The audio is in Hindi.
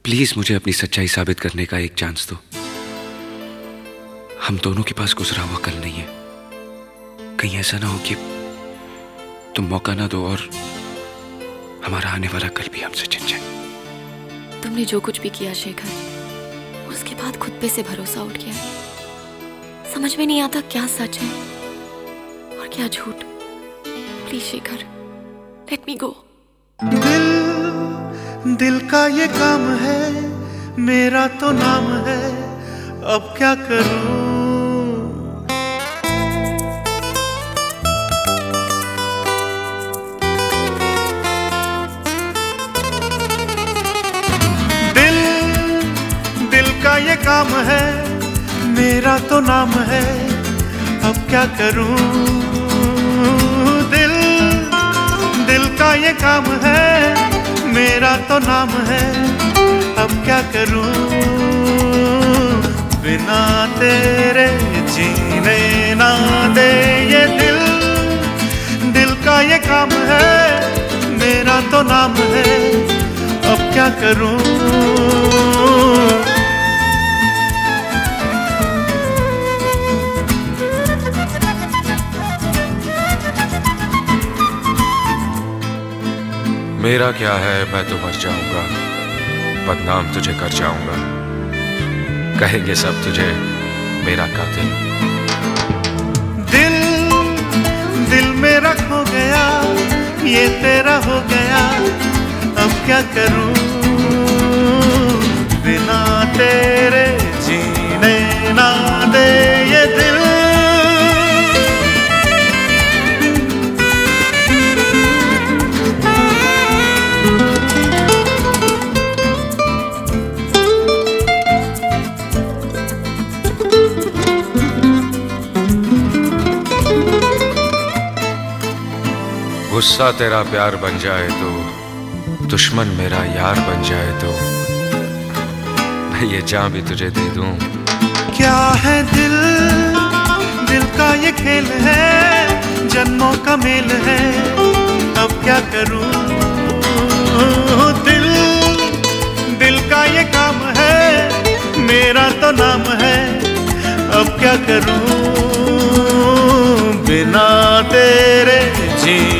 प्लीज मुझे अपनी सच्चाई साबित करने का एक चांस दो। हम दोनों के पास गुजरा हुआ कल नहीं है। कहीं ऐसा ना हो कि तुम मौका ना दो और हमारा आने वाला कल भी हमसे छिन जाए। तुमने जो कुछ भी किया शेखर, उसके बाद खुद पे से भरोसा उठ गया है। समझ में नहीं आता क्या सच है और क्या झूठ। Please Shekhar, let me go. दिल का ये काम है, मेरा तो नाम है, अब क्या करूं। दिल का ये काम है, मेरा तो नाम है, अब क्या करूं। दिल का ये काम है, मेरा तो नाम है, अब क्या करूं। बिना तेरे जीने ना दे ये दिल का ये काम है, मेरा तो नाम है, अब क्या करूं। मेरा क्या है, मैं तो मर जाऊंगा, बदनाम तुझे कर जाऊंगा, कहेंगे सब तुझे मेरा कातिल। दिल मेरा खो गया, ये तेरा हो गया, अब क्या करूं। बिना तेरे जीने ना दे ये दिल। गुस्सा तेरा प्यार बन जाए तो, दुश्मन मेरा यार बन जाए तो, मैं ये जान भी तुझे दे दूं। क्या है दिल का ये खेल है, जन्मों का मेल है, अब क्या करूं। दिल का ये काम है, मेरा तो नाम है, अब क्या करूं। बिना तेरे जी